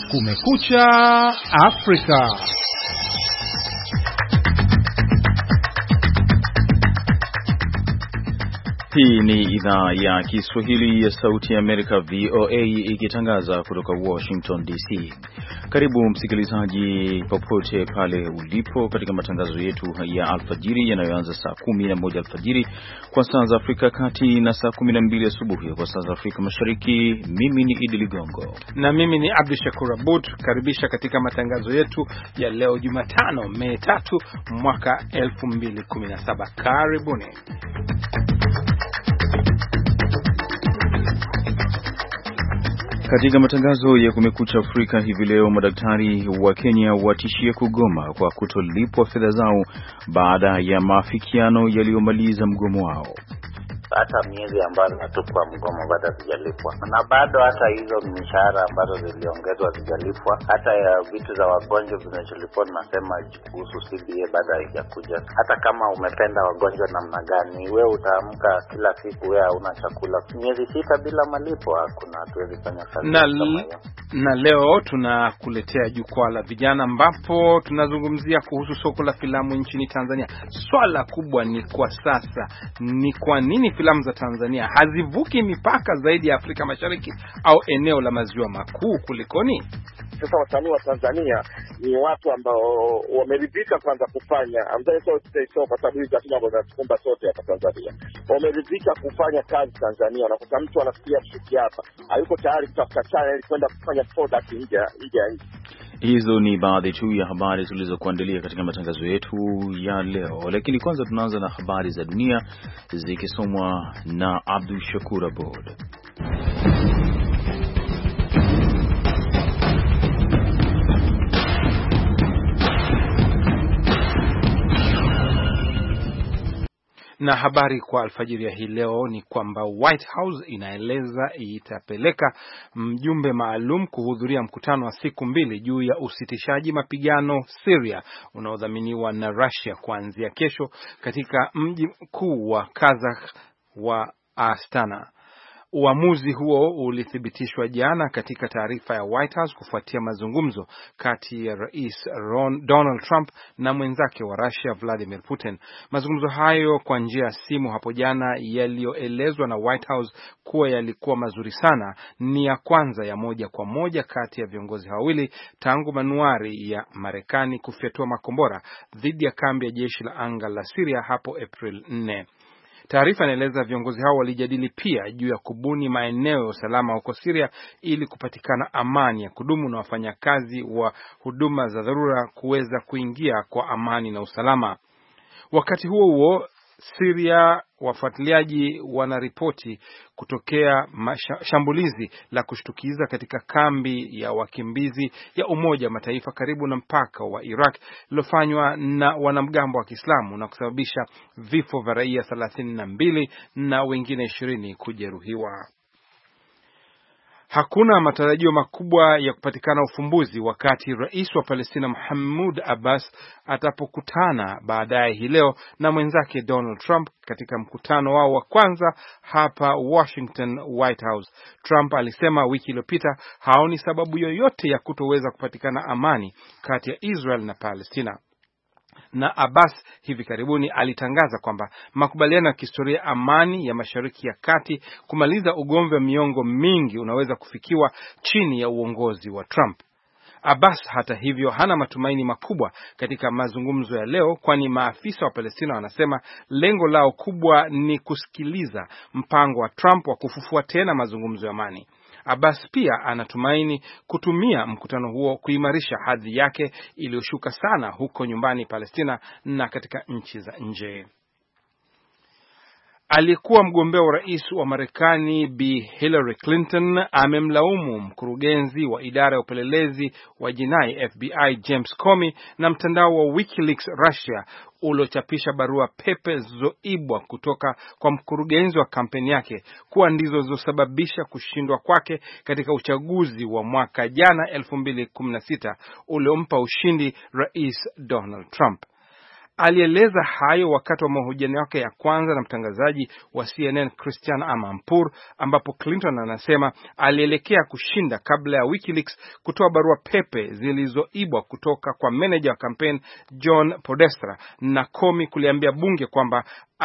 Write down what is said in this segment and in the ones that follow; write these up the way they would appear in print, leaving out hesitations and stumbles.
Kumekucha Afrika. Hii ni idhaa ya Kiswahili ya Sauti ya Amerika, VOA, ikitangaza kutoka Washington DC. Karibu msikilizaji popote pale ulipo katika matangazo yetu ya alfajiri yanayoanza saa 11 alfajiri kwa saa za Afrika Kati na saa 12 asubuhi kwa saa za Afrika Mashariki. Mimi ni Idi Ligongo na mimi ni Abdul Shakur Abud. Karibisha katika matangazo yetu ya leo Jumatano, Mei 3 mwaka 2017. Karibuni. Katika matangazo ya Kumekucha Afrika hivi leo, madaktari wa Kenya watishia kugoma kwa kutolipwa fedha zao baada ya maafikiano yaliyomaliza mgomo wao. Hata miezi ambayo hatukuwa mgomo bado hazijalipwa, na bado hata hizo mishahara ambazo ziliongezwa hazijalipwa. Hata ya vitu za wagonjwa vinacholipwa, nasema kuhusu CBA bado haijakuja. Hata kama umependa wagonjwa namna gani, wewe utaamka kila siku wewe hauna chakula. Miezi 6 bila malipo, hakuna, hatuwezi fanya kazi na leo tunakuletea jukwaa la vijana, ambapo tunazungumzia kuhusu soko la filamu nchini Tanzania. Swala kubwa ni kwa sasa ni kwa nini filamu za Tanzania hazivuki mipaka zaidi ya Afrika Mashariki au eneo la maziwa makuu, kulikoni? Sasa wasanii wa Tanzania ni watu ambao wameridhika kwanza kufanya so kwa sababu hizo hatuna bwana tukumba sote hapa Tanzania. Wameridhika kufanya kazi Tanzania, na kwa mtu anafikiria kushiki hapa, hayuko tayari kutafuta channel kwenda kufanya product nje ya nchi. Hizo ni baadhi tu ya habari tulizokuandalia katika matangazo yetu ya leo, lakini kwanza tunaanza na habari za dunia zikisomwa na Abdul Shakur Abud. Na habari kwa alfajiri ya hii leo ni kwamba White House inaeleza itapeleka mjumbe maalum kuhudhuria mkutano wa siku 2 juu ya usitishaji mapigano Syria unaodhaminiwa na Russia kuanzia kesho katika mji mkuu wa Kazakh wa Astana. Uamuzi huo ulithibitishwa jana katika taarifa ya White House kufuatia mazungumzo kati ya Rais Donald Trump na mwenzake wa Russia Vladimir Putin. Mazungumzo hayo kwa njia ya simu hapo jana, yaliyoelezwa na White House kuwa yalikuwa mazuri sana, ni ya kwanza ya moja kwa moja kati ya viongozi wawili tangu manuari ya Marekani kufyatua makombora dhidi ya kambi ya jeshi la anga la Syria hapo April 4. Taarifa inaeleza viongozi hao walijadili pia juu ya kubuni maeneo ya usalama huko Syria ili kupatikana amani ya kudumu na wafanyakazi wa huduma za dharura kuweza kuingia kwa amani na usalama. Wakati huo huo, Syria, wafuatiliaji wanaripoti kutokea shambulizi la kushtukiza katika kambi ya wakimbizi ya Umoja wa Mataifa karibu na mpaka wa Iraq lilofanywa na wanamgambo wa Kiislamu na kusababisha vifo vya raia 32 na wengine 20 kujeruhiwa. Hakuna matarajio makubwa ya kupatikana ufumbuzi wakati rais wa Palestina Mahmoud Abbas atapokutana baadaye hii leo na mwenzake Donald Trump katika mkutano wao wa kwanza hapa Washington White House. Trump alisema wiki iliyopita haoni sababu yoyote ya kutoweza kupatikana amani kati ya Israel na Palestina. Na Abbas hivi karibuni alitangaza kwamba makubaliano ya kihistoria amani ya Mashariki ya Kati kumaliza ugomvi wa miongo mingi unaweza kufikiwa chini ya uongozi wa Trump. Abbas hata hivyo hana matumaini makubwa katika mazungumzo ya leo, kwani maafisa wa Palestina wanasema lengo lao kubwa ni kusikiliza mpango wa Trump wa kufufua tena mazungumzo ya amani. Abbas pia anatumaini kutumia mkutano huo kuimarisha hadhi yake iliyoshuka sana huko nyumbani Palestina na katika nchi za nje. Aliyekuwa mgombea wa rais wa Marekani Bi Hillary Clinton amemlaumu mkurugenzi wa idara ya upelelezi wa jinai FBI James Comey na mtandao wa WikiLeaks Russia uliochapisha barua pepe zilizoibwa kutoka kwa mkurugenzi wa kampeni yake kuwa ndizo zilizosababisha kushindwa kwake katika uchaguzi wa mwaka jana 2016 uliompa ushindi Rais Donald Trump. Alieleza hayo wakati wa mahojiano yake ya kwanza na mtangazaji wa CNN Christiane Amanpour, ambapo Clinton anasema alielekea kushinda kabla ya WikiLeaks kutoa barua pepe zilizoibwa kutoka kwa meneja wa kampeni John Podesta, na Comey kuliambia bunge kwamba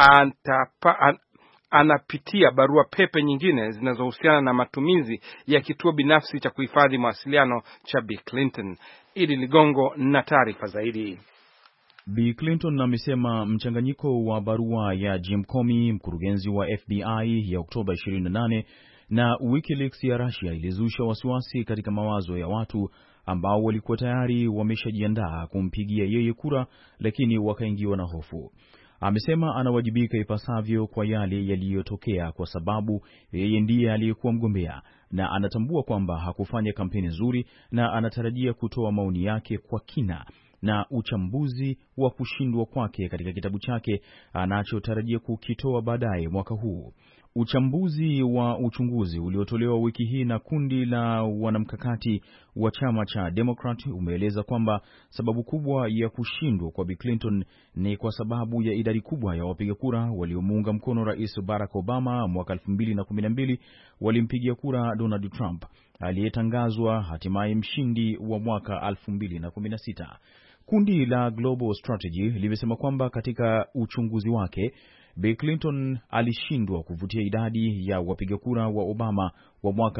anapitia barua pepe nyingine zinazohusiana na matumizi ya kituo binafsi cha kuhifadhi mawasiliano cha Bi Clinton. Idi Ligongo na taarifa zaidi. Bi Clinton amesema mchanganyiko wa barua ya Jim Comey, mkurugenzi wa FBI, ya Oktoba 28 na WikiLeaks ya Russia ilizusha wasiwasi katika mawazo ya watu ambao walikuwa tayari wameshajiandaa kumpigia yeye kura, lakini wakaingiwa na hofu. Amesema anawajibika ipasavyo kwa yale yaliyotokea kwa sababu yeye ndiye aliyekuwa mgombea na anatambua kwamba hakufanya kampeni nzuri, na anatarajia kutoa maoni yake kwa kina na uchambuzi wa kushindwa kwake katika kitabu chake anachotarajia kukitoa baadaye mwaka huu. Uchambuzi wa uchunguzi uliotolewa wiki hii na kundi la wanamkakati wa chama cha Democrat umeeleza kwamba sababu kubwa ya kushindwa kwa Bi Clinton ni kwa sababu ya idadi kubwa ya wapiga kura waliomuunga mkono Rais Barack Obama mwaka 2012 walimpigia kura Donald Trump aliyetangazwa hatimaye mshindi wa mwaka 2016. Kundi la Global Strategy limesema kwamba katika uchunguzi wake Bi Clinton alishindwa kuvutia idadi ya wapiga kura wa Obama wa mwaka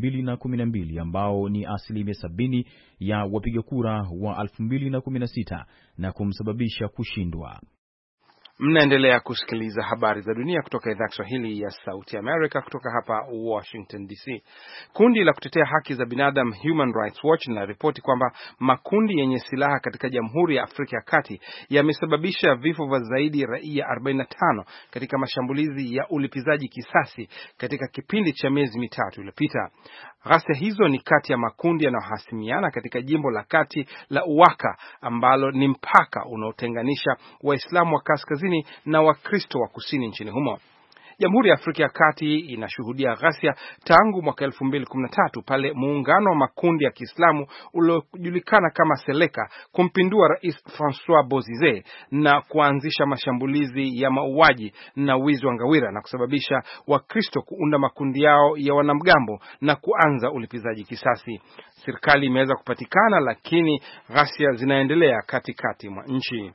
2012 ambao ni 70% ya wapiga kura wa 2016 na kumsababisha kushindwa. Mnaendelea kusikiliza habari za dunia kutoka idhaa ya Kiswahili ya Sauti America kutoka hapa Washington DC. Kundi la kutetea haki za binadamu Human Rights Watch linaripoti kwamba makundi yenye silaha katika Jamhuri ya Afrika ya Kati yamesababisha vifo vya zaidi ya raia 45 katika mashambulizi ya ulipizaji kisasi katika kipindi cha miezi mitatu iliyopita. Ghasia hizo ni kati ya makundi yanayohasimiana katika jimbo la kati la Uwaka ambalo ni mpaka unaotenganisha Waislamu wa kaskazini na Wakristo wa kusini nchini humo. Jamhuri ya Afrika ya Kati inashuhudia ghasia tangu mwaka 2013 pale muungano wa makundi ya Kiislamu uliojulikana kama Seleka kumpindua Rais Francois Bozize na kuanzisha mashambulizi ya mauaji na wizi wa ngawira na kusababisha Wakristo kuunda makundi yao ya wanamgambo na kuanza ulipizaji kisasi. Serikali imeweza kupatikana, lakini ghasia zinaendelea katikati mwa nchi.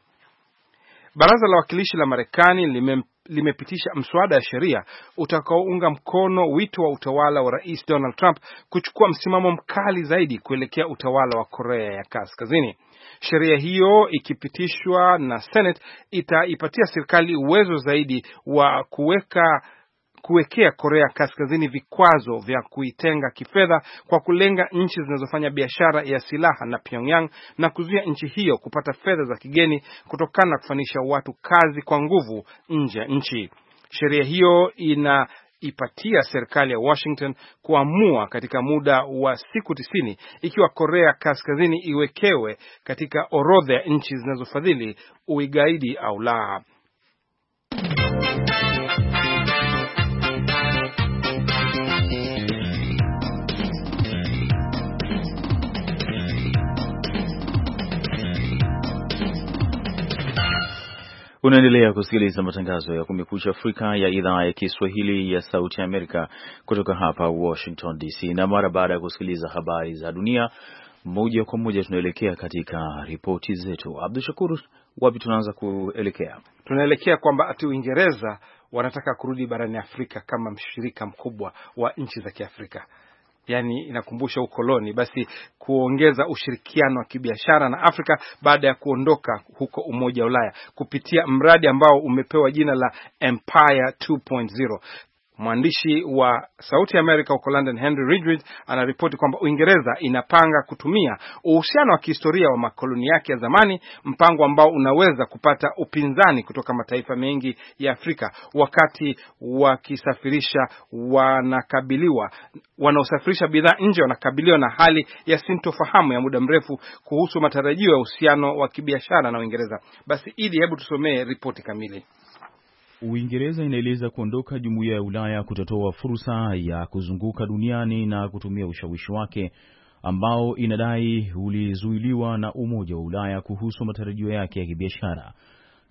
Baraza la Wawakilishi la Marekani limepitisha mswada wa sheria utakaounga mkono wito wa utawala wa Rais Donald Trump kuchukua msimamo mkali zaidi kuelekea utawala wa Korea ya Kaskazini. Sheria hiyo ikipitishwa na Senate itaipatia serikali uwezo zaidi wa kuwekea Korea Kaskazini vikwazo vya kuitenga kifedha kwa kulenga nchi zinazofanya biashara ya silaha na Pyongyang na kuzuia nchi hiyo kupata fedha za kigeni kutokana na kufanisha watu kazi kwa nguvu nje ya nchi. Sheria hiyo inaipatia serikali ya Washington kuamua katika muda wa siku 90 ikiwa Korea Kaskazini iwekewe katika orodha ya nchi zinazofadhili ugaidi au la. Unaendelea kusikiliza matangazo ya Kumekucha Afrika ya idhaa ya Kiswahili ya Sauti ya Amerika kutoka hapa Washington DC. Na mara baada ya kusikiliza habari za dunia moja kwa moja, tunaelekea katika ripoti zetu. Abdul Shakur, wapi tunaanza kuelekea? Tunaelekea kwamba ati Uingereza wanataka kurudi barani Afrika kama mshirika mkubwa wa nchi za Kiafrika. Yani inakumbusha ukoloni, basi kuongeza ushirikiano wa kibiashara na Afrika baada ya kuondoka huko Umoja wa Ulaya kupitia mradi ambao umepewa jina la Empire 2.0. Mwandishi wa Sauti ya Amerika huko London, Henry Ridgway, anaripoti kwamba Uingereza inapanga kutumia uhusiano wa kihistoria wa makoloni yake ya zamani, mpango ambao unaweza kupata upinzani kutoka mataifa mengi ya Afrika wakati wakisafirisha wanaosafirisha bidhaa nje wanakabiliwa na hali ya sintofahamu ya muda mrefu kuhusu matarajio ya uhusiano wa kibiashara na Uingereza. Basi Idi, hebu tusomee ripoti kamili. Uingereza inaeleza kuondoka Jumuiya ya Ulaya kutatoa fursa ya kuzunguka duniani na kutumia ushawishi wake ambao inadai ulizuiliwa na Umoja wa Ulaya kuhusu matarajio yake ya kibiashara.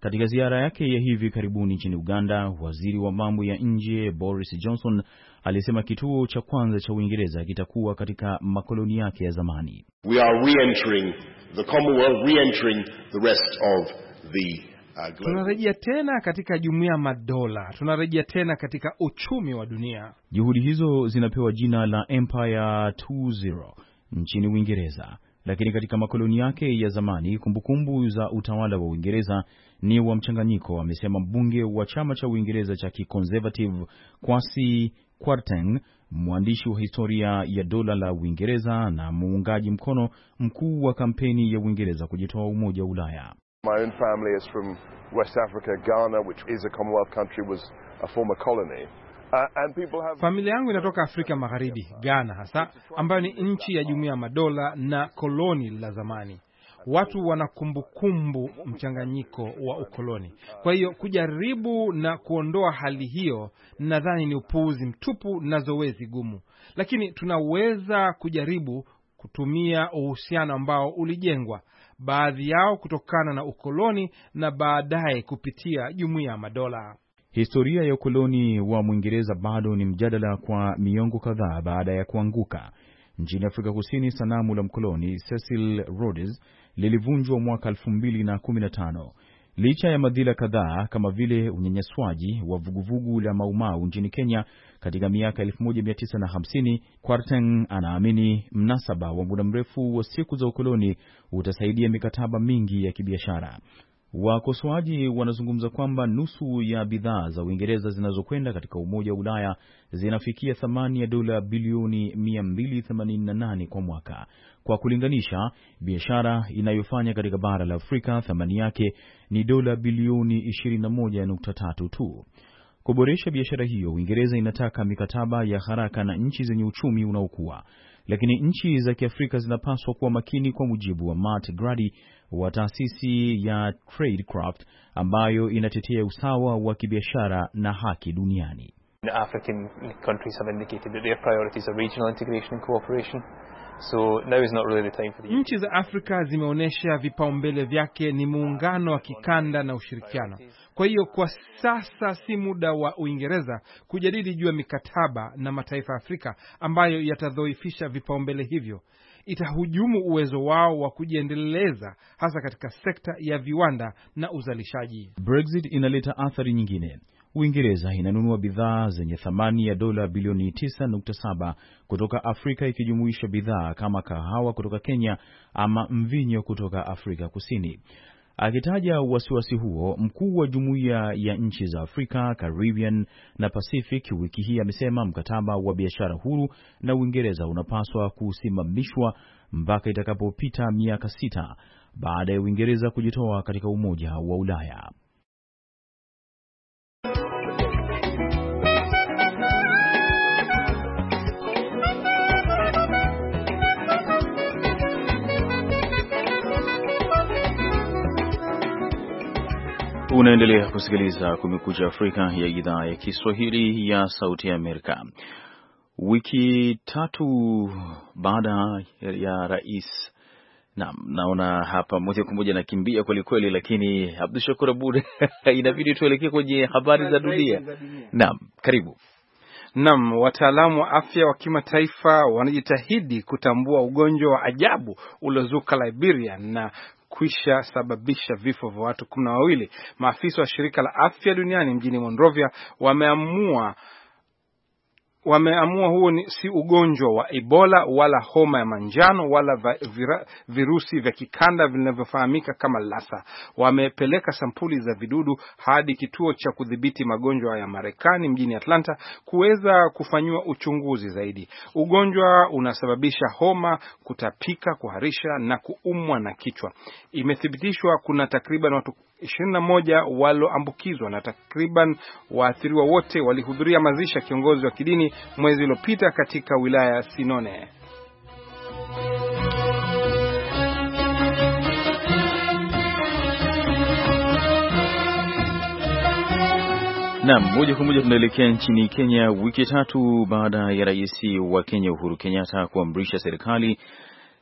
Katika ziara yake ya hivi karibuni nchini Uganda, waziri wa mambo ya nje Boris Johnson alisema kituo cha kwanza cha Uingereza kitakuwa katika makoloni yake ya zamani. We are re-entering the Commonwealth, re-entering the rest of the tunarejea tena katika Jumuiya ya Madola, tunarejea tena katika uchumi wa dunia. Juhudi hizo zinapewa jina la Empire 2.0 nchini Uingereza, lakini katika makoloni yake ya zamani kumbukumbu za utawala wa Uingereza ni wa mchanganyiko, amesema mbunge wa chama cha Uingereza cha Conservative Kwasi Kwarteng, mwandishi wa historia ya dola la Uingereza na muungaji mkono mkuu wa kampeni ya Uingereza kujitoa Umoja wa Ulaya. My own family is from West Africa. Ghana, which is a Commonwealth country, was a former colony. Familia yangu inatoka Afrika Magharibi, Ghana hasa, ambayo ni nchi ya Jumuiya ya Madola na koloni la zamani. Watu wana kumbukumbu mchanganyiko wa ukoloni. Kwa hiyo kujaribu na kuondoa hali hiyo, nadhani ni upuuzi mtupu na zoezi gumu. Lakini tunaweza kujaribu kutumia uhusiano ambao ulijengwa, baadhi yao kutokana na ukoloni na baadaye kupitia Jumuiya ya Madola. Historia ya ukoloni wa Mwingereza bado ni mjadala kwa miongo kadhaa baada ya kuanguka. Nchini Afrika Kusini, sanamu la mkoloni Cecil Rhodes lilivunjwa mwaka 2015. Licha ya madhila kadhaa kama vile unyanyaswaji wa vuguvugu la Mau Mau nchini Kenya katika miaka 1950, Kwarteng anaamini mnasaba wa muda mrefu wa siku za ukoloni utasaidia mikataba mingi ya kibiashara. Wakosoaji wanazungumza kwamba nusu ya bidhaa za Uingereza zinazokwenda katika Umoja wa Ulaya zinafikia thamani ya dola bilioni 288 kwa mwaka. Kwa kulinganisha, biashara inayofanya katika bara la Afrika thamani yake ni dola bilioni 21.3 tu. Kuboresha biashara hiyo, Uingereza inataka mikataba ya haraka na nchi zenye uchumi unaokua. Lakini nchi za Kiafrika zinapaswa kuwa makini, kwa mujibu wa Matt Grady wa taasisi ya Tradecraft ambayo inatetea usawa wa kibiashara na haki duniani. African countries have indicated that their priorities are regional integration and cooperation. So now is not really the time for the... Nchi za Afrika zimeonyesha vipaumbele vyake ni muungano wa kikanda na ushirikiano. Kwa hiyo kwa sasa si muda wa Uingereza kujadili juu ya mikataba na mataifa ya Afrika ambayo yatadhoifisha vipaumbele hivyo. Itahujumu uwezo wao wa kujiendeleza hasa katika sekta ya viwanda na uzalishaji. Brexit inaleta athari nyingine. Uingereza inanunua bidhaa zenye thamani ya dola bilioni 9.7 kutoka Afrika, ikijumuisha bidhaa kama kahawa kutoka Kenya ama mvinyo kutoka Afrika Kusini. Akitaja wasiwasi huo, mkuu wa Jumuiya ya Nchi za Afrika, Caribbean na Pacific wiki hii amesema mkataba wa biashara huru na Uingereza unapaswa kusimamishwa mpaka itakapopita miaka 6 baada ya Uingereza kujitoa katika Umoja wa Ulaya. Unaendelea kusikiliza Kumekucha Afrika ya idhaa ya Kiswahili ya Sauti ya Amerika. Wiki tatu baada ya rais, naona hapa moja kwa moja nakimbia kweli kweli, lakini Abdul Shakur Abud inabidi tuelekee kwenye habari za dunia. Naam, karibu. Naam, wataalamu wa afya wa kimataifa wanajitahidi kutambua ugonjwa wa ajabu uliozuka Liberia na kuisha sababisha vifo vya watu 12. Maafisa wa shirika la afya duniani mjini Monrovia wameamua huo si ugonjwa wa Ebola wala homa ya manjano wala virusi vya kikanda vinavyofahamika kama Lassa. Wamepeleka sampuli za vidudu hadi kituo cha kudhibiti magonjwa ya Marekani mjini Atlanta kuweza kufanywa uchunguzi zaidi. Ugonjwa unasababisha homa, kutapika, kuharisha na kuumwa na kichwa. Imethibitishwa kuna takriban watu 21 walioambukizwa na takriban waathiriwa wote walihudhuria mazishi ya kiongozi wa kidini mwezi uliopita katika wilaya ya Sinone. Naam, moja kwa moja tunaelekea nchini Kenya, wiki tatu baada ya rais wa Kenya Uhuru Kenyatta kuamrisha serikali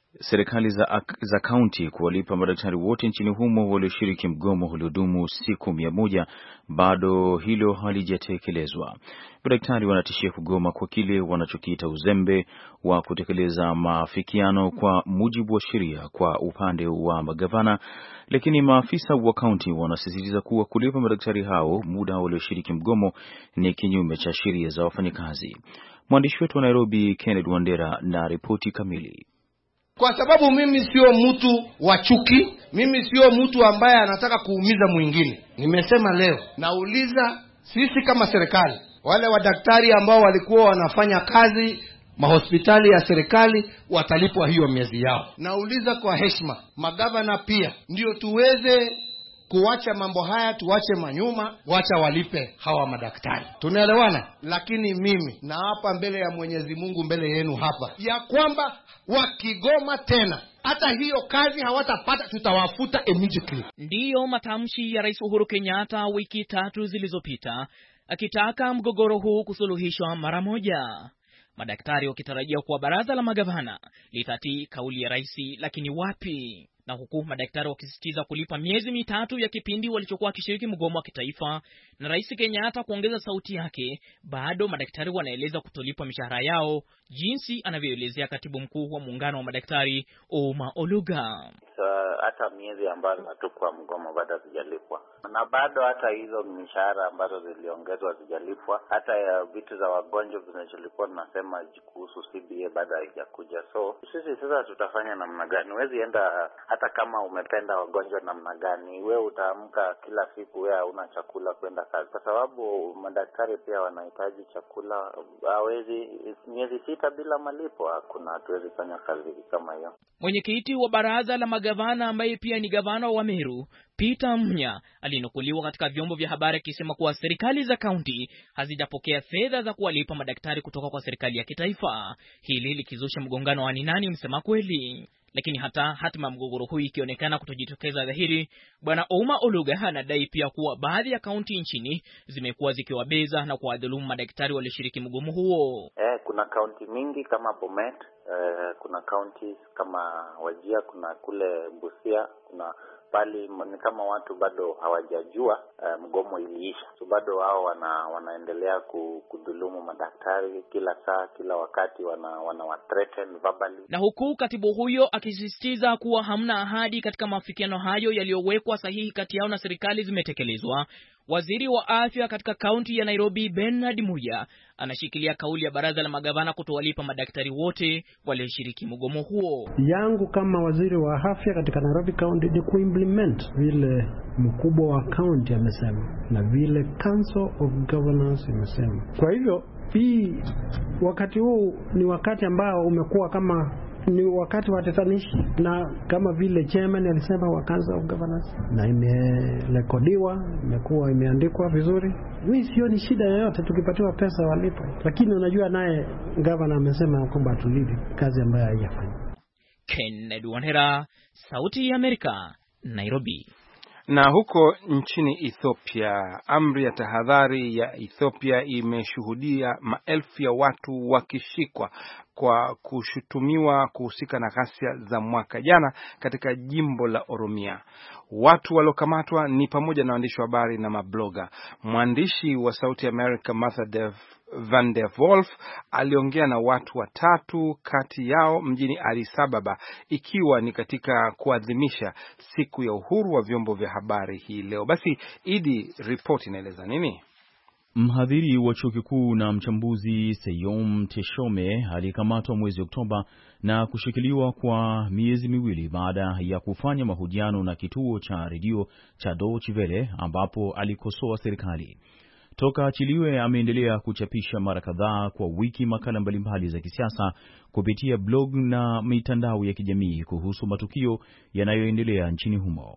serikali za kaunti kuwalipa madaktari wote nchini humo walioshiriki mgomo uliodumu siku 100 bado hilo halijatekelezwa. Madaktari wanatishia kugoma kwa kile wanachokiita uzembe wa kutekeleza maafikiano kwa mujibu wa sheria kwa upande wa magavana, lakini maafisa wa kaunti wanasisitiza kuwa kulipa madaktari hao muda walioshiriki mgomo ni kinyume cha sheria za wafanyakazi. Mwandishi wetu wa Nairobi Kenneth Wandera na ripoti kamili. Kwa sababu mimi sio mtu wa chuki, mimi sio mtu ambaye anataka kuumiza mwingine. Nimesema leo, nauliza sisi kama serikali, wale wadaktari ambao walikuwa wanafanya kazi mahospitali ya serikali watalipwa hiyo miezi yao. Nauliza kwa heshima, magavana pia, ndio tuweze kuacha mambo haya, tuache manyuma, wacha walipe hawa madaktari. Tunaelewana? Lakini mimi na hapa mbele ya Mwenyezi Mungu, mbele yenu hapa, ya kwamba wakigoma tena hata hiyo kazi hawatapata, tutawafuta immediately. Ndiyo matamshi ya Rais Uhuru Kenyatta wiki 3 zilizopita akitaka mgogoro huu kusuluhishwa mara moja. Madaktari wakitarajia kuwa baraza la magavana litatii kauli ya rais, lakini wapi? Na huku madaktari wakisisitiza kulipa miezi 3 ya kipindi walichokuwa wakishiriki mgomo wa kitaifa na Rais Kenyatta kuongeza sauti yake, bado madaktari wanaeleza kutolipwa mishahara yao, jinsi anavyoelezea katibu mkuu wa muungano wa madaktari Oma Oluga. Hata miezi ambazo hatukuwa mgomo bado hazijalipwa, na bado hata hizo mishahara ambazo ziliongezwa hazijalipwa. Hata ya vitu za wagonjwa zinazolipwa tunasema kuhusu CBA bado haijakuja. So sisi sasa tutafanya namna gani? Huwezi enda hata kama umependa wagonjwa namna gani, wewe utaamka kila siku wewe una chakula kwenda kazi, kwa sababu madaktari pia wanahitaji chakula. Hawezi miezi 6 bila malipo, hakuna, hatuwezi fanya kazi kama hiyo. Mwenyekiti wa baraza la magavana ambaye pia ni gavana wa Meru, Peter Munya, alinukuliwa katika vyombo vya habari akisema kuwa serikali za kaunti hazijapokea fedha za kuwalipa madaktari kutoka kwa serikali ya kitaifa, hili likizusha mgongano wa ni nani msema kweli. Lakini hata hatima mgogoro huu ikionekana kutojitokeza dhahiri, Bwana Oma Oluga anadai pia kuwa baadhi ya kaunti nchini zimekuwa zikiwabeza na kuwadhulumu madaktari walioshiriki mgomo huo. Kuna kaunti mingi kama Bomet, kuna kaunti kama Wajir, kuna kule Busia, kuna bali ni kama watu bado hawajajua mgomo iliisha. So bado wao wanaendelea kudhulumu madaktari kila saa, kila wakati wana threaten verbally. Na huku katibu huyo akisisitiza kuwa hamna ahadi katika maafikiano hayo yaliyowekwa sahihi kati yao na serikali zimetekelezwa, waziri wa afya katika kaunti ya Nairobi Bernard Muya anashikilia kauli ya baraza la magavana kutowalipa madaktari wote walioshiriki mgomo huo. Yangu kama waziri wa afya katika Nairobi County ni kuimplement vile mkubwa wa county amesema na vile Council of Governors imesema. Kwa hivyo hii wakati huu ni wakati ambao umekuwa kama ni wakati wa tatanishi, na kama vile chairman alisema wa Council of Governors, na imerekodiwa, imekuwa imeandikwa vizuri. Mimi sioni shida yoyote tukipatiwa pesa walipo, lakini unajua naye governor amesema kwamba tulipe kazi ambayo haijafanya. Kennedy Wandera, Sauti ya Amerika, Nairobi. Na huko nchini Ethiopia, amri ya tahadhari ya Ethiopia imeshuhudia maelfu ya watu wakishikwa kwa kushutumiwa kuhusika na ghasia za mwaka jana katika jimbo la Oromia. Watu waliokamatwa ni pamoja na waandishi wa habari na mabloga. Mwandishi wa Sauti ya Amerika Martha Van der Wolf aliongea na watu 3 kati yao mjini Addis Ababa, ikiwa ni katika kuadhimisha siku ya uhuru wa vyombo vya habari hii leo. Basi Idi, ripoti inaeleza nini? Mhadhiri wa chuo kikuu na mchambuzi Seyom Teshome alikamatwa mwezi Oktoba na kushikiliwa kwa miezi 2 baada ya kufanya mahojiano na kituo cha redio cha Deutsche Welle ambapo alikosoa serikali. Toka achiliwe ameendelea kuchapisha mara kadhaa kwa wiki makala mbalimbali za kisiasa kupitia blog na mitandao ya kijamii kuhusu matukio yanayoendelea nchini humo.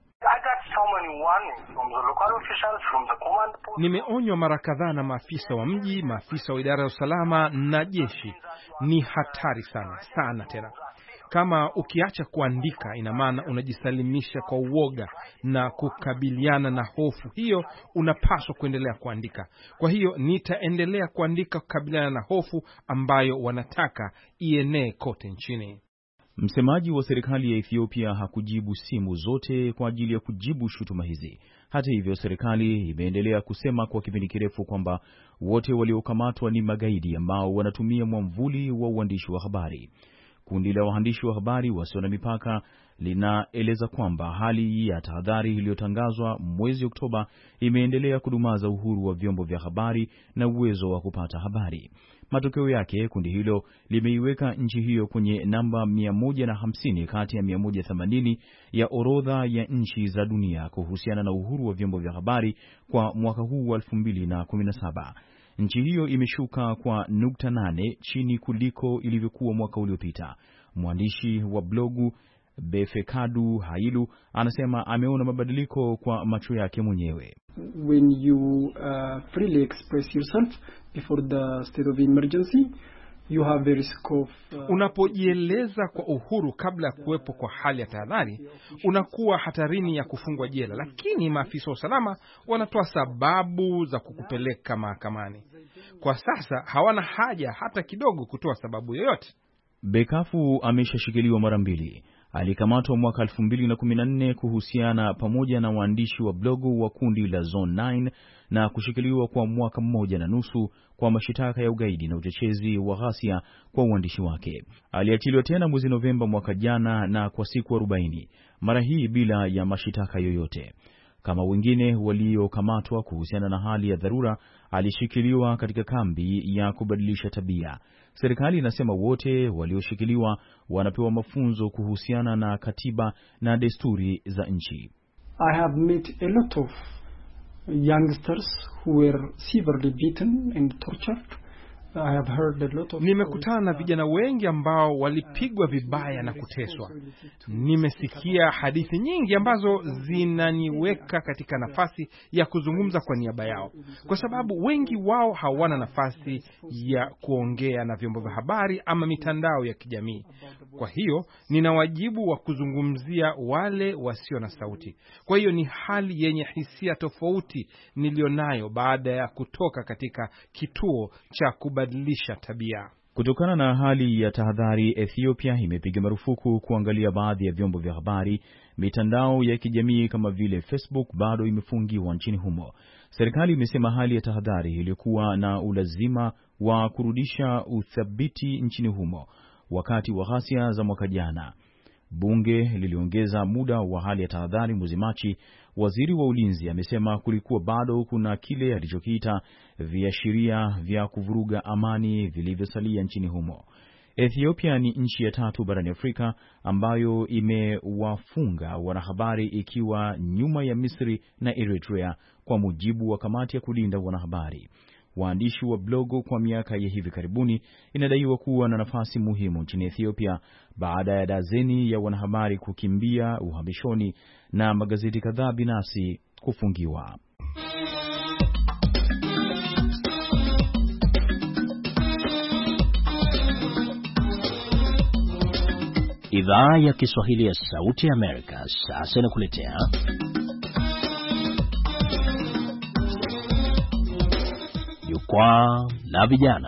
Nimeonywa mara kadhaa na maafisa wa mji, maafisa wa idara ya usalama na jeshi. Ni hatari sana tena. Kama ukiacha kuandika, ina maana unajisalimisha kwa uoga na kukabiliana na hofu hiyo, unapaswa kuendelea kuandika. Kwa hiyo nitaendelea kuandika kukabiliana na hofu ambayo wanataka ienee kote nchini. Msemaji wa serikali ya Ethiopia hakujibu simu zote kwa ajili ya kujibu shutuma hizi. Hata hivyo, serikali imeendelea kusema kwa kipindi kirefu kwamba wote waliokamatwa ni magaidi ambao wanatumia mwamvuli wa uandishi wa habari. Kundi la waandishi wa habari wasio na mipaka linaeleza kwamba hali ya tahadhari iliyotangazwa mwezi Oktoba imeendelea kudumaza uhuru wa vyombo vya habari na uwezo wa kupata habari. Matokeo yake, kundi hilo limeiweka nchi hiyo kwenye namba 150 kati ya 180 ya orodha ya nchi za dunia kuhusiana na uhuru wa vyombo vya habari kwa mwaka huu wa 2017. Nchi hiyo imeshuka kwa nukta 8 chini kuliko ilivyokuwa mwaka uliopita. Mwandishi wa blogu Befekadu Hailu anasema ameona mabadiliko kwa macho yake mwenyewe. When you freely express yourself before the state of emergency, you have the risk of unapojieleza kwa uhuru kabla ya kuwepo kwa hali ya tahadhari, unakuwa hatarini ya kufungwa jela, lakini maafisa wa usalama wanatoa sababu za kukupeleka mahakamani. Kwa sasa hawana haja hata kidogo kutoa sababu yoyote. Bekafu ameshashikiliwa mara 2. Alikamatwa mwaka 2014 kuhusiana pamoja na waandishi wa blogu wa kundi la Zone 9 na kushikiliwa kwa mwaka 1.5 kwa mashitaka ya ugaidi na uchochezi wa ghasia kwa uandishi wake. Aliachiliwa tena mwezi Novemba mwaka jana na kwa siku 40, mara hii bila ya mashitaka yoyote. Kama wengine waliokamatwa kuhusiana na hali ya dharura, alishikiliwa katika kambi ya kubadilisha tabia. Serikali inasema wote walioshikiliwa wanapewa mafunzo kuhusiana na katiba na desturi za nchi. I have met a lot of youngsters who were severely beaten and tortured. I have heard a lot of Nimekutana na vijana wengi ambao walipigwa vibaya na kuteswa. Nimesikia hadithi nyingi ambazo zinaniweka katika nafasi ya kuzungumza kwa niaba yao, kwa sababu wengi wao hawana nafasi ya kuongea na vyombo vya habari ama mitandao ya kijamii. Kwa hiyo nina wajibu wa kuzungumzia wale wasio na sauti. Kwa hiyo ni hali yenye hisia tofauti nilionayo baada ya kutoka katika kituo cha kubadilisha tabia. Kutokana na hali ya tahadhari, Ethiopia imepiga marufuku kuangalia baadhi ya vyombo vya habari. Mitandao ya kijamii kama vile Facebook bado imefungiwa nchini humo. Serikali imesema hali ya tahadhari ilikuwa na ulazima wa kurudisha uthabiti nchini humo wakati wa ghasia za mwaka jana. Bunge liliongeza muda wa hali ya tahadhari mwezi Machi. Waziri wa ulinzi amesema kulikuwa bado kuna kile alichokiita viashiria vya kuvuruga amani vilivyosalia nchini humo. Ethiopia ni nchi ya 3 barani Afrika ambayo imewafunga wanahabari, ikiwa nyuma ya Misri na Eritrea, kwa mujibu wa kamati ya kulinda wanahabari. Waandishi wa blogo kwa miaka ya hivi karibuni inadaiwa kuwa na nafasi muhimu nchini Ethiopia baada ya dazeni ya wanahabari kukimbia uhamishoni na magazeti kadhaa binafsi kufungiwa. Idhaa ya Kiswahili ya Sauti ya Amerika sasa inakuletea Jukwaa la Vijana.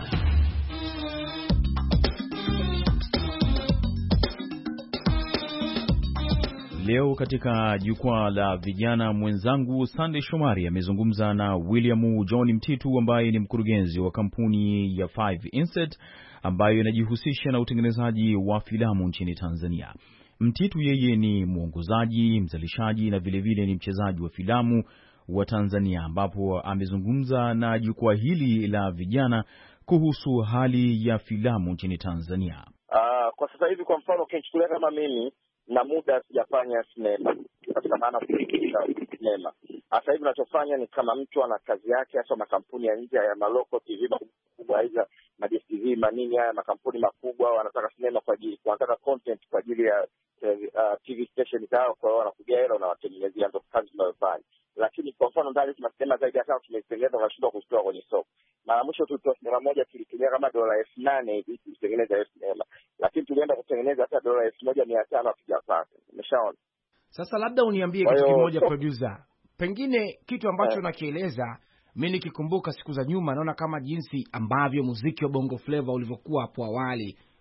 Leo katika Jukwaa la Vijana, mwenzangu Sunday Shomari amezungumza na William John Mtitu ambaye ni mkurugenzi wa kampuni ya 5 Insert ambayo inajihusisha na utengenezaji wa filamu nchini Tanzania. Mtitu yeye ni mwongozaji, mzalishaji na vilevile ni mchezaji wa filamu wa Tanzania, ambapo amezungumza na jukwaa hili la vijana kuhusu hali ya filamu nchini Tanzania. Kwa sasa hivi, kwa mfano, ukichukulia kama mimi na muda sijafanya sinema, katika maana kufikiria sinema. Sasa hivi ninachofanya ni kama mtu ana kazi yake, hasa makampuni ya nje ya maloko TV makubwa, hizo na DSTV manini, haya makampuni makubwa wanataka sinema kwa ajili, wanataka content kwa ajili ya TV station zao, kwa hiyo wanakuja hela na watengenezea, ndio kazi tunayofanya. Lakini kwa mfano ndani tuna sinema zaidi hata tumetengeneza na shida kustoa kwenye soko. Mara mwisho tulitoa sinema moja tulitumia kama $8,000 ili kutengeneza hiyo sinema. Lakini tulienda kutengeneza hata $1,500 hatujapata. Umeshaona? Sasa labda uniambie kitu kimoja producer. Pengine kitu ambacho unakieleza, mimi nikikumbuka siku za nyuma naona kama jinsi ambavyo muziki wa Bongo Flava ulivyokuwa hapo awali,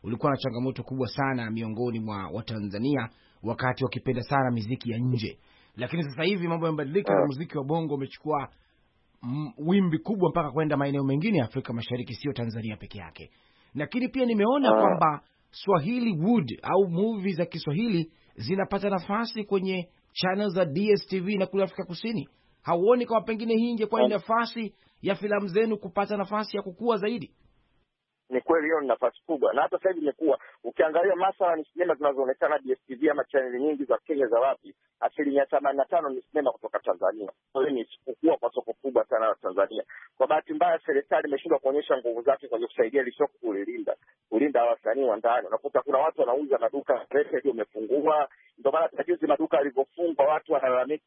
ulikuwa na changamoto kubwa sana miongoni mwa Watanzania wakati wakipenda sana muziki ya nje. Lakini sasa hivi mambo yamebadilika na muziki wa bongo umechukua wimbi kubwa mpaka kwenda maeneo mengine ya Afrika Mashariki, sio Tanzania peke yake. Lakini pia nimeona kwamba Swahili Wood au movie za Kiswahili zinapata nafasi kwenye channel za DSTV na kule Afrika Kusini. Hauoni kama pengine hii ingekuwa ni nafasi ya filamu zenu kupata nafasi ya kukua zaidi? Ni kweli hiyo ni nafasi kubwa, na hata sasa hivi imekuwa ukiangalia masuala ni sinema zinazoonekana DSTV ama chaneli nyingi za Kenya za wapi, 85% ni sinema kutoka Tanzania. Kwa hiyo ni kukua kwa soko kubwa sana la Tanzania. Kwa bahati mbaya serikali imeshindwa kuonyesha nguvu zake kwenye kusaidia ile soko kulinda wasanii wa ndani. Unakuta kuna watu wanauza maduka ndio umefungua, ndio maana tajuzi maduka yalivyofungwa watu wanalalamika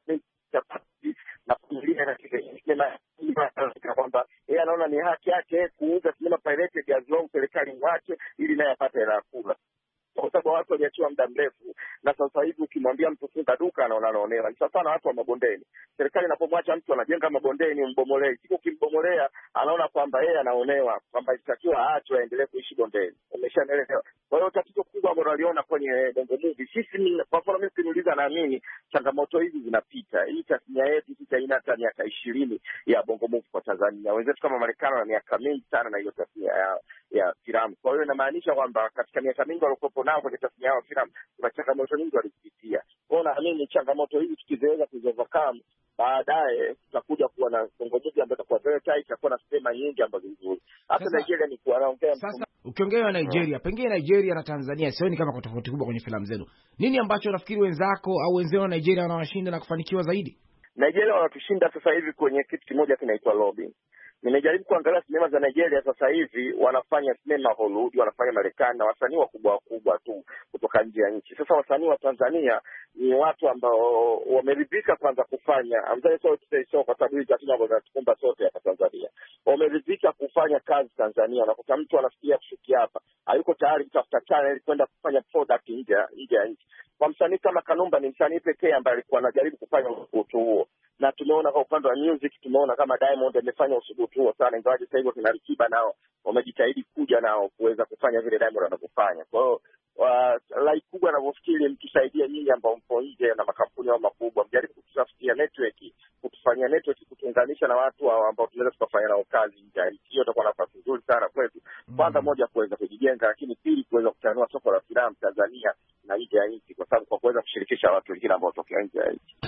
na familia na sinema kwamba yeye anaona ni haki yake kuuza sinema pirated as long serikali wake ili naye apate hela kula, kwa sababu watu waliachiwa muda mrefu. Na sasa hivi ukimwambia mtu funga duka anaonewa. Ni sawa na watu wa mabondeni. Serikali inapomwacha mtu anajenga mabondeni umbomolee, siku ukimbomolea anaona kwamba yeye anaonewa, kwamba itakiwa aachwe aendelee kuishi bondeni. Umeshaelewa? Kwa hiyo tatizo kubwa ambalo waliona kwenye Bongo Movie, sisi kwa mfano mimi niuliza, naamini changamoto hizi zinapita. Hii tasnia yetu sisi haina hata miaka 20 ya Bongo Movie kwa Tanzania. Wenzetu kama Marekani wana miaka mingi sana na hiyo tasnia ya filamu. Kwa hiyo inamaanisha kwamba katika miaka mingi walikopo nao kwenye tasnia ya filamu kuna changamoto nyingi walizipitia. Kwa hiyo naamini changamoto hizi tukiweza kuzovercome, baadaye tutakuja kuwa na Bongo Movie ambayo itakuwa very tight, itakuwa na sinema nyingi ambazo nzuri. Hata Nigeria ni kuanaongea sasa. Ukiongea Nigeria, pengine Nigeria na Tanzania sioni kama kuna tofauti kubwa kwenye filamu zenu. Nini ambacho unafikiri wenzako au wenzao wa Nigeria wanawashinda na kufanikiwa zaidi? Nigeria wanatushinda sasa hivi kwenye kitu kimoja kinaitwa lobbying. Nimejaribu kuangalia sinema za Nigeria sasa hivi, wanafanya sinema Hollywood, wanafanya Marekani na wasanii wakubwa tu kutoka nje ya nchi. Sasa wasanii wa Tanzania ni watu ambao wameridhika kwanza kufanya kwa sababu hizi hatuna ambazo tunatukumba sote hapa Tanzania. Wameridhika kufanya kazi Tanzania. Unakuta mtu anafikiria kushukia hapa, hayuko tayari kutafuta channel kwenda kufanya product nje ya nchi. Kwa msanii kama Kanumba ni msanii pekee ambaye alikuwa anajaribu kufanya usubutu huo. Na tumeona kwa upande wa music, tumeona kama Diamond amefanya usubutu huo sana, ingawa sasa hivi kuna Rikiba nao wamejitahidi kuja nao kuweza kufanya vile Diamond anavyofanya. Kwa hiyo like kubwa anavyofikiri, mtusaidie nyinyi ambao mpo nje na makampuni au makubwa, mjaribu kututafutia network, kutufanyia network, kutuunganisha na watu ambao tunaweza tukafanya nao kazi nje. Hiyo itakuwa nafasi nzuri sana kwetu. Kwanza moja, kuweza kujijenga, lakini pili kuweza kutanua soko la filamu Tanzania na nje ya nchi, kwa sababu kwa kuweza kushirikisha watu wengine ambao tokea nje ya nchi.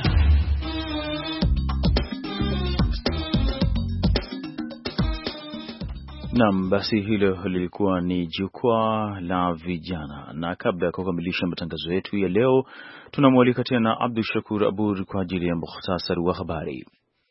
Naam, basi hilo lilikuwa ni jukwaa la vijana, na kabla ya kukamilisha matangazo yetu ya leo, tunamwalika tena Abdul Shakur Abud kwa ajili ya mukhtasari wa habari.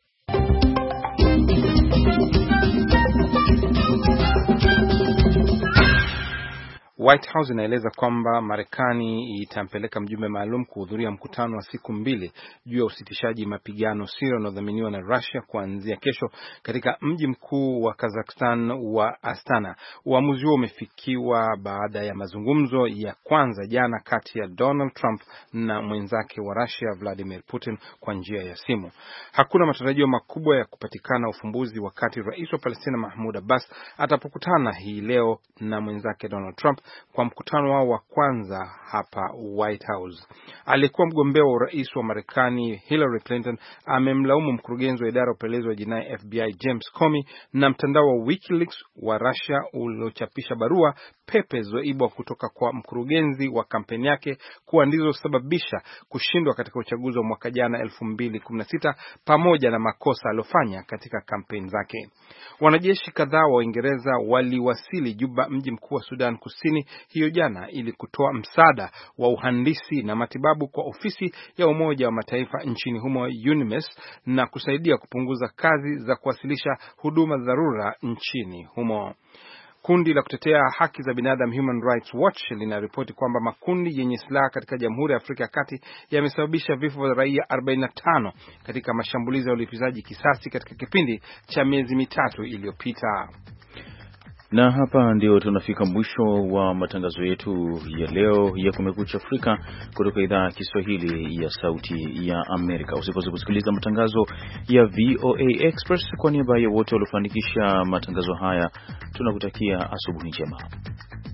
White House inaeleza kwamba Marekani itampeleka mjumbe maalum kuhudhuria mkutano wa siku 2 juu ya usitishaji mapigano Syria unaodhaminiwa na Russia kuanzia kesho katika mji mkuu wa Kazakhstan wa Astana. Uamuzi huo umefikiwa baada ya mazungumzo ya kwanza jana kati ya Donald Trump na mwenzake wa Russia Vladimir Putin kwa njia ya simu. Hakuna matarajio makubwa ya kupatikana ufumbuzi wakati Rais wa Palestina Mahmoud Abbas atapokutana hii leo na mwenzake Donald Trump kwa mkutano wao wa kwanza hapa White House. Alikuwa mgombea wa urais wa Marekani Hillary Clinton amemlaumu mkurugenzi wa idara ya upelelezi wa jinai FBI James Comey na mtandao wa WikiLeaks wa Russia uliochapisha barua pepe zilizoibwa kutoka kwa mkurugenzi wa kampeni yake kuwa ndizo sababisha kushindwa katika uchaguzi wa mwaka jana 2016 pamoja na makosa aliyofanya katika kampeni zake. Wanajeshi kadhaa wa Uingereza waliwasili Juba, mji mkuu wa Sudan Kusini hiyo jana ili kutoa msaada wa uhandisi na matibabu kwa ofisi ya Umoja wa Mataifa nchini humo UNMISS na kusaidia kupunguza kazi za kuwasilisha huduma dharura nchini humo. Kundi la kutetea haki za binadamu Human Rights Watch linaripoti kwamba makundi yenye silaha katika Jamhuri ya Afrika ya Kati yamesababisha vifo vya raia 45 katika mashambulizi ya ulipizaji kisasi katika kipindi cha miezi 3 iliyopita. Na hapa ndio tunafika mwisho wa matangazo yetu ya leo ya Kumekucha Afrika kutoka idhaa ya Kiswahili ya Sauti ya Amerika. Usikose kusikiliza matangazo ya VOA Express. Kwa niaba ya wote waliofanikisha matangazo haya, tunakutakia asubuhi njema.